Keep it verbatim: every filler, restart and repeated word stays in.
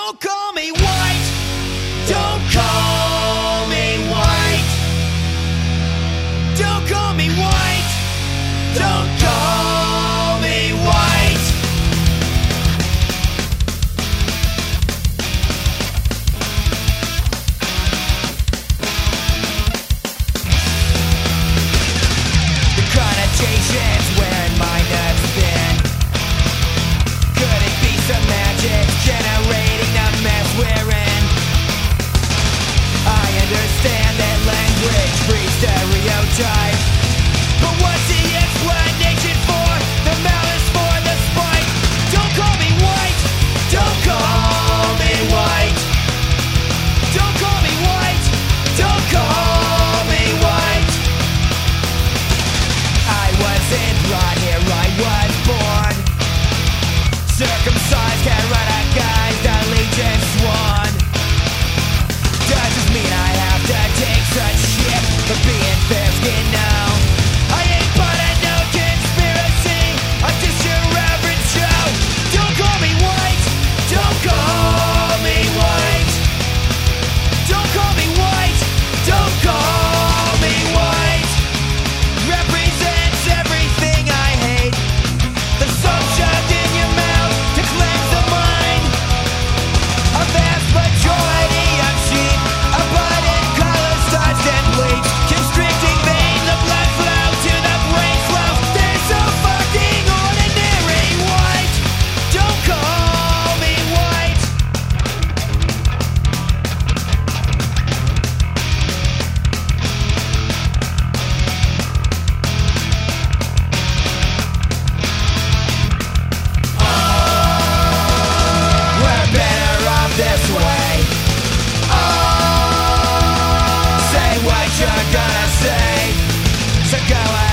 Don't call me white. Don't call me white. Don't call me white. Don't call me white. The connotations wherein my nuts been. Could it be some magic generating the mess we're in? I understand that language breeds stereotype, but what's the explanation for the malice, for the spite? Don't call me white. Don't call me white. Don't call me white. Don't call me white. I wasn't brought here, I was born circumcised, can't run a guy's allegiance sworn. Does this mean I have to take such shit for being fair-skinned now? I ain't but a no conspiracy, I'm just your average Joe. Don't call me white. Don't call me white. Don't call me white. Don't call me white. Represents everything I hate. The song shoved in your mouth to cleanse the mind. A vast majority of sheep, abundant color starched and bleached, constricting vein, the blood flow to the brain flow. They're so fucking ordinary white. Don't call me white. We're better off this way. Oh, say what you're gonna say. So go